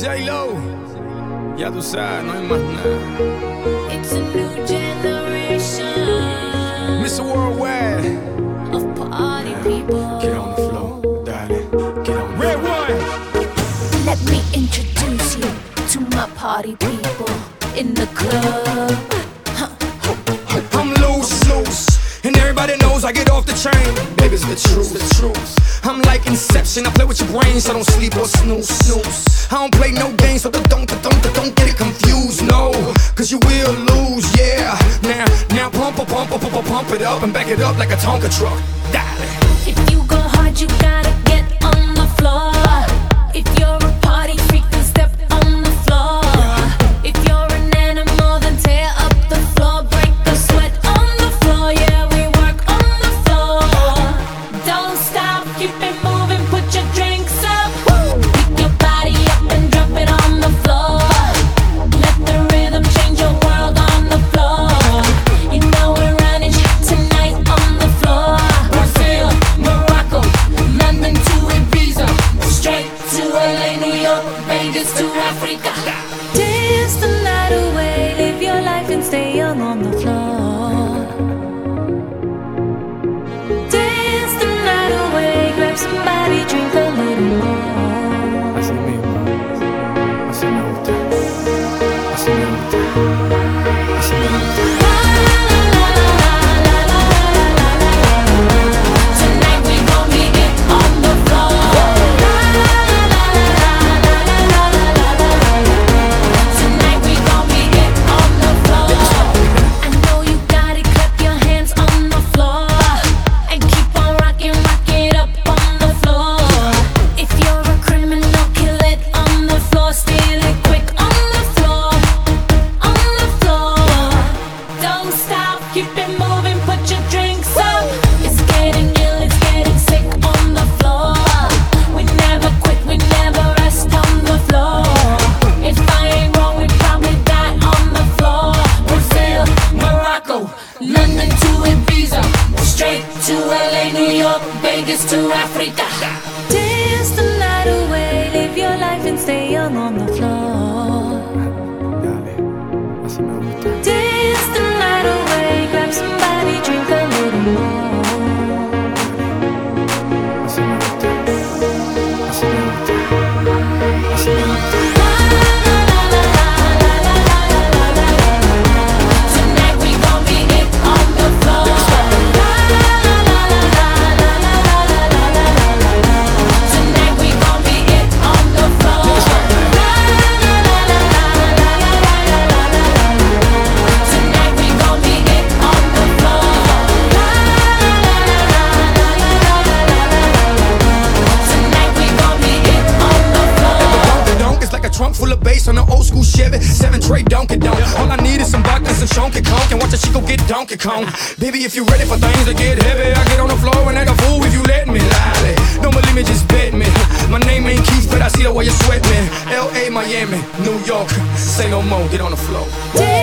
J-Lo, ya tú sabes, no hay más nada. It's a new generation Mr. Worldwide, of party people. get on the floor, darling, get on the Red one. Let me introduce you to my party people in the club. I'm loose, and everybody knows I get off the train. Baby, it's the truth. I'm like Inception, I play with your brain, so don't sleep or snooze. I don't play no games, so don't get it confused, no, cause you will lose, yeah. Now pump it up and back it up like a Tonka truck. Darling. If you go hard, you gotta get on the floor. If you're a party freak, then step on the floor. If you're an animal, then tear up the floor. Break the sweat on the floor, yeah, we work on the floor. Don't stop, keep it moving, put your drinks up. Pick your body up and drop it on the floor. Let the rhythm change your world on the floor. You know we're running tonight on the floor. Brazil, Morocco, London to Ibiza, straight to LA, New York, Vegas to Africa. Dance the night away, live your life and stay young on the floor. Dance the night away, grab somebody, drink a little more. Así mismo, así me gusta, así me gusta, así me gusta. Tonight we gon' be it on the floor. Tonight we gon' be it on the floor. I know you got it, clap your hands on the floor and keep on rocking, rock it up on the floor. If you're a criminal, kill it on the floor, steal it quick on the floor, on the floor. Don't stop, keep it moving, put your drinks up. It's getting ill, it's getting sick on the floor. We never quit, we never rest on the floor. If I ain't wrong, we probably die on the floor. Brazil, Morocco, London to Ibiza, straight to LA, New York, Vegas to Africa. Dance the night away, live your life and stay young on the floor. Dale, así me gusta. Dance the night away, grab somebody, drink a little more. Así me gusta, así me gusta, así me gusta. Tonight we gon' be it on the floor. Tonight we gon' be it on the floor. Tonight we gon' be it on the floor. Tonight we gon' be it on the floor. The donk is like a trunk full of bass on an old school Chevy 7 tray Donkey Donk. All I need is some vodka and some Shonky Conk, and watch a chico get Donkey Kong. Baby, if you ready for things to get heavy, I get on the floor and act a fool if you let me. Lally, don't believe me, just bet me. My name ain't Keith, but I see the way you sweat me. L.A., Miami, New York, say no more, get on the floor.